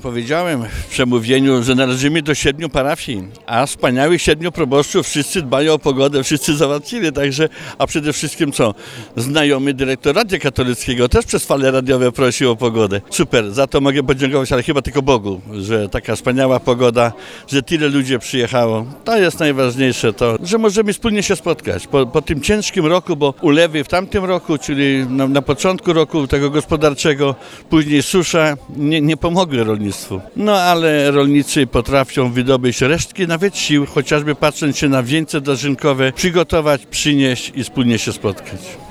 Powiedziałem w przemówieniu, że należymy do 7 parafii, a wspaniałych 7 proboszczów, wszyscy dbają o pogodę, wszyscy załatwili, także, a przede wszystkim co? Znajomy dyrektor Radia Katolickiego też przez fale radiowe prosił o pogodę. Super, za to mogę podziękować, ale chyba tylko Bogu, że taka wspaniała pogoda, że tyle ludzi przyjechało. To jest najważniejsze, to, że możemy wspólnie się spotkać po tym ciężkim roku, bo ulewy w tamtym roku, czyli na początku roku tego gospodarczego, później susza, nie pomogły rolnictwu. No ale rolnicy potrafią wydobyć resztki nawet sił, chociażby patrząc się na wieńce dożynkowe, przygotować, przynieść i wspólnie się spotkać.